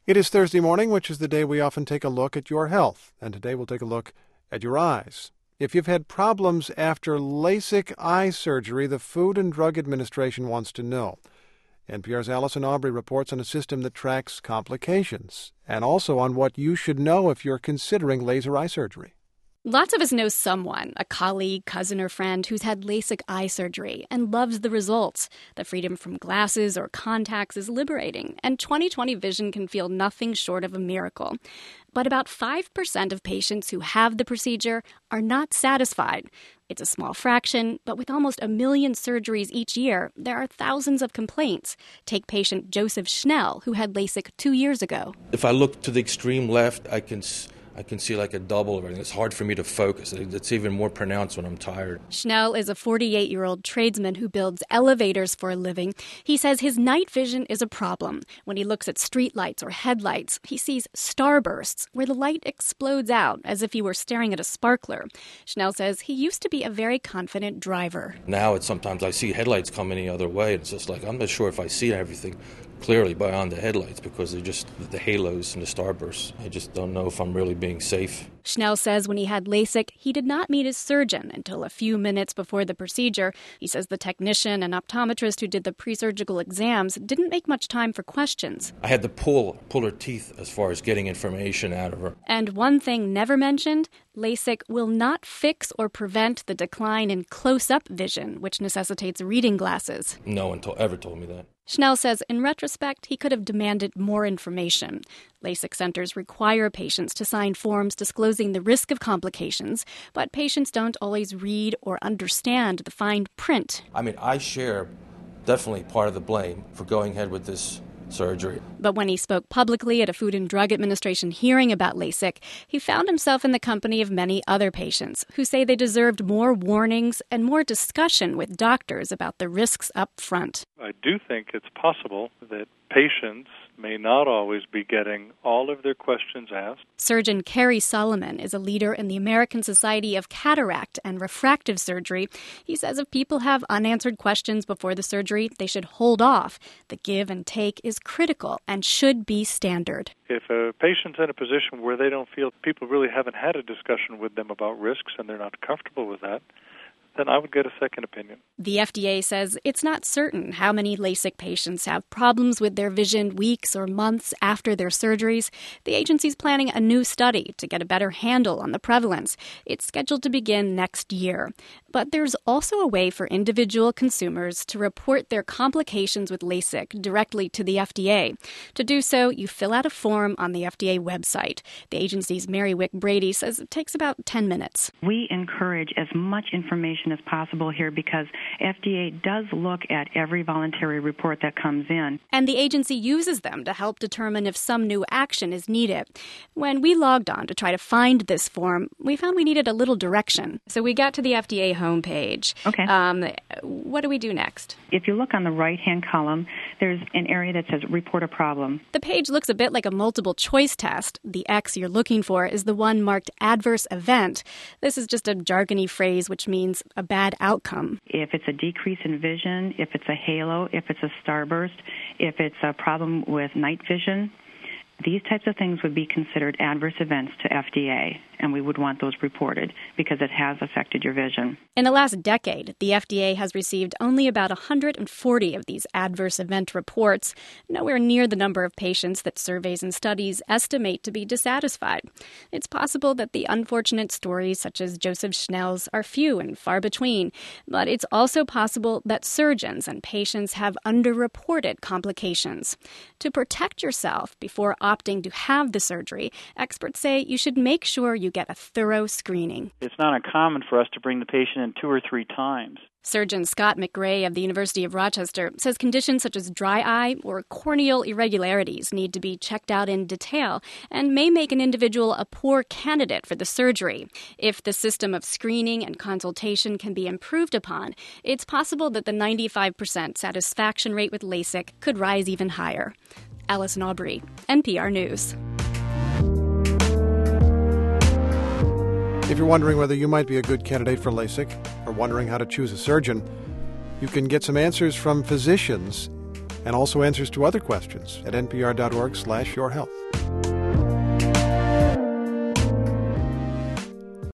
It is Thursday morning, which is the day we often take a look at your health. And today we'll take a look at your eyes. If you've had problems after LASIK eye surgery, the Food and Drug Administration wants to know. NPR's Allison Aubrey reports on a system that tracks complications and also on what you should know if you're considering laser eye surgery. Lots of us know someone, a colleague, cousin, or friend who's had LASIK eye surgery and loves the results. The freedom from glasses or contacts is liberating, and 20/20 vision can feel nothing short of a miracle. But about 5% of patients who have the procedure are not satisfied. It's a small fraction, but with almost 1 million surgeries each year, there are thousands of complaints. Take patient Joseph Schnell, who had LASIK 2 years ago. If I look to the extreme left, I can see like a double of everything. It's hard for me to focus. It's even more pronounced when I'm tired. Schnell is a 48-year-old tradesman who builds elevators for a living. He says his night vision is a problem. When he looks at streetlights or headlights, he sees starbursts where the light explodes out as if he were staring at a sparkler. Schnell says he used to be a very confident driver. Now it's sometimes I see headlights come any other way. It's just like I'm not sure if I see everything clearly beyond the headlights because they're just the halos and the starbursts. I just don't know if I'm really being safe. Schnell says when he had LASIK, he did not meet his surgeon until a few minutes before the procedure. He says the technician and optometrist who did the pre-surgical exams didn't make much time for questions. I had to pull her teeth as far as getting information out of her. And one thing never mentioned, LASIK will not fix or prevent the decline in close-up vision, which necessitates reading glasses. No one ever told me that. Schnell says in retrospect, he could have demanded more information. LASIK centers require patients to sign forms disclosing the risk of complications, but patients don't always read or understand the fine print. I share definitely part of the blame for going ahead with this surgery. But when he spoke publicly at a Food and Drug Administration hearing about LASIK, he found himself in the company of many other patients who say they deserved more warnings and more discussion with doctors about the risks up front. I do think it's possible that patients may not always be getting all of their questions asked. Surgeon Kerry Solomon is a leader in the American Society of Cataract and Refractive Surgery. He says if people have unanswered questions before the surgery, they should hold off. The give and take is critical and should be standard. If a patient's in a position where they don't feel people really haven't had a discussion with them about risks and they're not comfortable with that, then I would get a second opinion. The FDA says it's not certain how many LASIK patients have problems with their vision weeks or months after their surgeries. The agency's planning a new study to get a better handle on the prevalence. It's scheduled to begin next year. But there's also a way for individual consumers to report their complications with LASIK directly to the FDA. To do so, you fill out a form on the FDA website. The agency's Mary Wick Brady says it takes about 10 minutes. We encourage as much information as possible here because FDA does look at every voluntary report that comes in. And the agency uses them to help determine if some new action is needed. When we logged on to try to find this form, we found we needed a little direction. So we got to the FDA homepage. Okay. What do we do next? If you look on the right-hand column, there's an area that says report a problem. The page looks a bit like a multiple choice test. The X you're looking for is the one marked adverse event. This is just a jargony phrase which means a bad outcome. If it's a decrease in vision, if it's a halo, if it's a starburst, if it's a problem with night vision, these types of things would be considered adverse events to FDA, and we would want those reported because it has affected your vision. In the last decade, the FDA has received only about 140 of these adverse event reports, nowhere near the number of patients that surveys and studies estimate to be dissatisfied. It's possible that the unfortunate stories, such as Joseph Schnell's, are few and far between, but it's also possible that surgeons and patients have underreported complications. To protect yourself before opting to have the surgery, experts say you should make sure you get a thorough screening. It's not uncommon for us to bring the patient in 2 or 3 times. Surgeon Scott McRae of the University of Rochester says conditions such as dry eye or corneal irregularities need to be checked out in detail and may make an individual a poor candidate for the surgery. If the system of screening and consultation can be improved upon, it's possible that the 95% satisfaction rate with LASIK could rise even higher. Allison Aubrey, NPR News. If you're wondering whether you might be a good candidate for LASIK or wondering how to choose a surgeon, you can get some answers from physicians and also answers to other questions at npr.org/yourhealth.